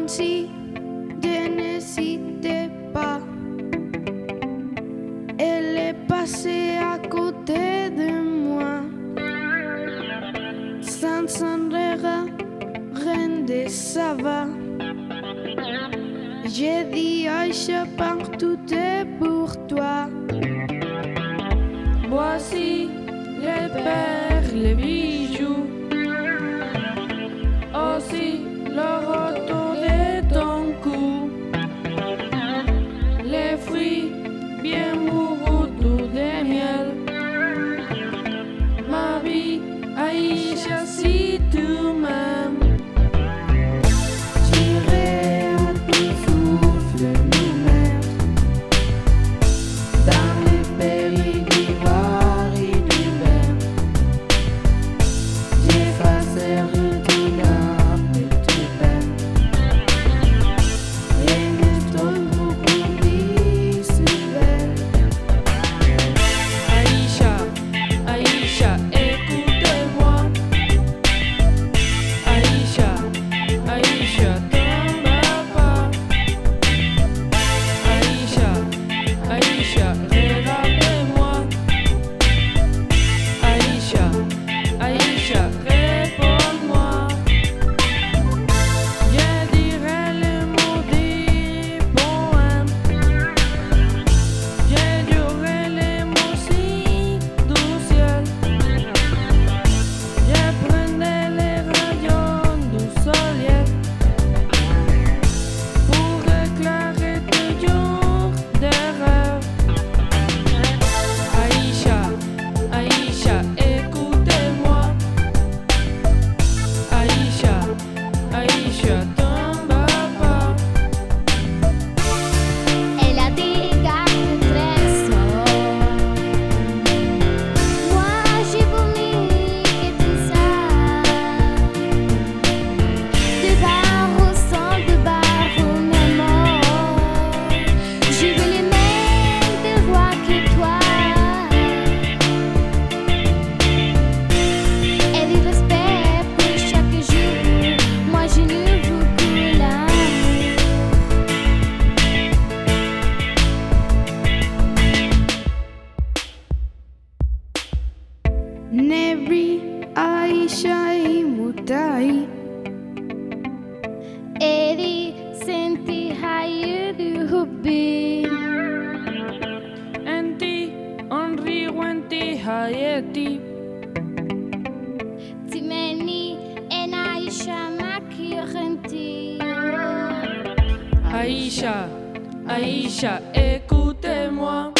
si tu n'hésitais pas. Elle est passée à côté de moi, sans s'en rendre, ça va. J'ai dit Aïcha, partout est pour toi. Voici les perles, les bijoux, aussi le retour de ton cou, les fruits bien mourus autour de miel. Ma vie, Aïcha, si tu m'aimes, j'irai à ton souffle nous mettre dans les pays d'ivoire et de verre. J'effacerai ton âme et tes peines. Rien ne tombe pour vie si belle. Aïcha, Aïcha, écoutez-moi. Aïcha, Aïcha, tombe pas. Aïcha, Aïcha, regardez-moi. Aïcha, Aïcha, réponds-moi. Je dirai les mots des poèmes. Je dirai les musiques du ciel. Je prendrai les rayons du soleil pour éclairer tes jours de rêve. Aïcha, Aïcha, écoutez-moi. Aïcha, Aïcha, tombe pas. Elle a des gardes très sombres. Moi j'ai voulu que tu saches. De bar au sang, de bar au mémoire. Je veux les mêmes de roi que toi. Et du respect pour chaque jour. Moi je ne veux que l'amour. Nebri, Aïcha et Moutaï. Eri senti hayu du hubbi. Enti, Henri, Wenti, Hayeti. Timeni en Aisha makirenti. Aïcha, Aïcha, écoutez-moi.